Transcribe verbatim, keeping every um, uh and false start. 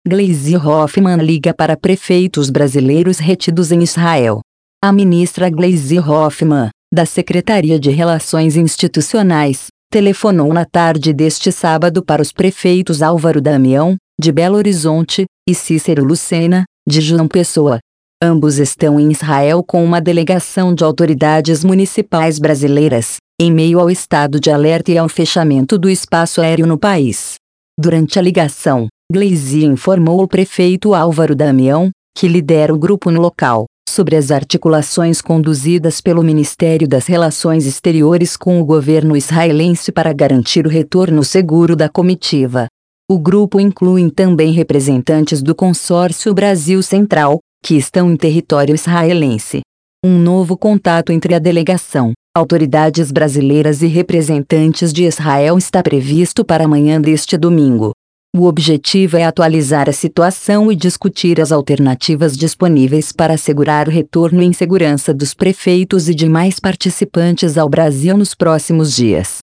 Gleisi Hoffmann liga para prefeitos brasileiros retidos em Israel. A ministra Gleisi Hoffmann, da Secretaria de Relações Institucionais, telefonou na tarde deste sábado para os prefeitos Álvaro Damião, de Belo Horizonte, e Cícero Lucena, de João Pessoa. Ambos estão em Israel com uma delegação de autoridades municipais brasileiras, em meio ao estado de alerta e ao fechamento do espaço aéreo no país. Durante a ligação, Gleisi informou o prefeito Álvaro Damião, que lidera o grupo no local, sobre as articulações conduzidas pelo Ministério das Relações Exteriores com o governo israelense para garantir o retorno seguro da comitiva. O grupo inclui também representantes do consórcio Brasil Central, que estão em território israelense. Um novo contato entre a delegação, autoridades brasileiras e representantes de Israel está previsto para amanhã deste domingo. O objetivo é atualizar a situação e discutir as alternativas disponíveis para assegurar o retorno em segurança dos prefeitos e demais participantes ao Brasil nos próximos dias.